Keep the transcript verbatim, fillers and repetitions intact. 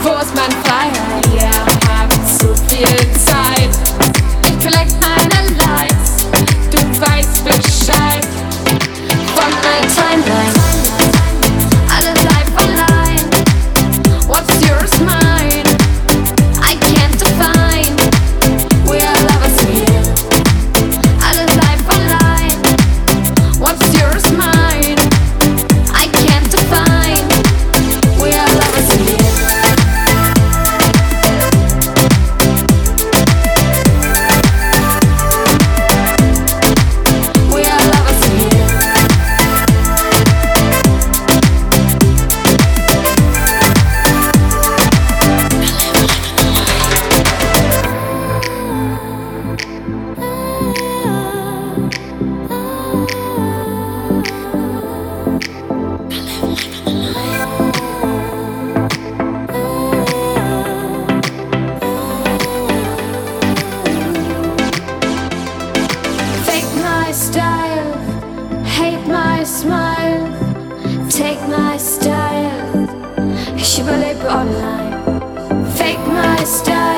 wo ist mein Freiheit? Yeah, hab zu viel Zeit. Ich collect meine Likes, du weißt Bescheid. Von meiner Timeline, alle live online. What's yours, mine? I can't define. We are lovers here, alle live online. What's yours, mine? I can't define. We are lovers here. We are lovers here. Fake my style, hate my smile. Take my style, ich überlebe online. Fake my style.